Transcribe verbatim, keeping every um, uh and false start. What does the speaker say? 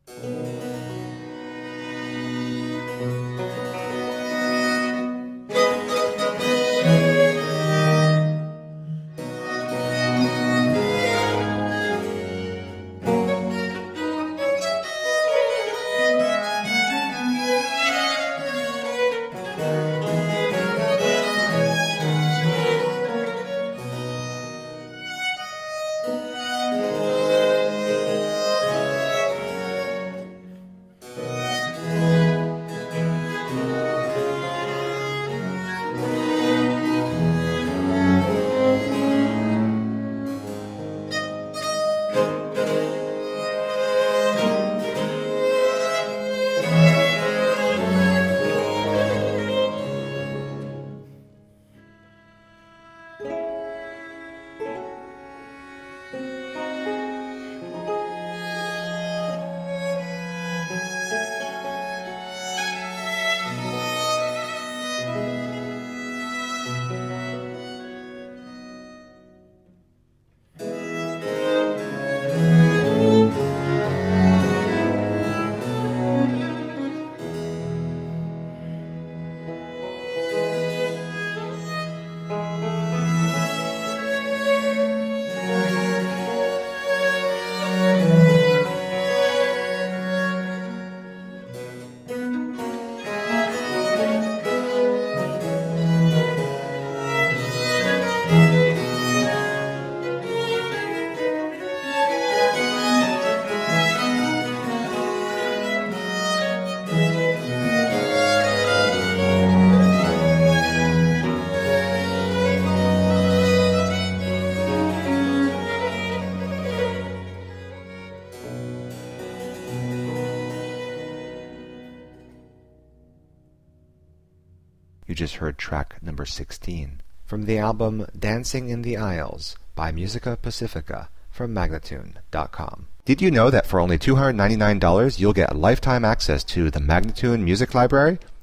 You just heard track number sixteen from the album Dancing in the Aisles by Musica Pacifica from Magnatune dot com. Did you know that for only two hundred ninety-nine dollars you'll get lifetime access to the Magnatune Music Library?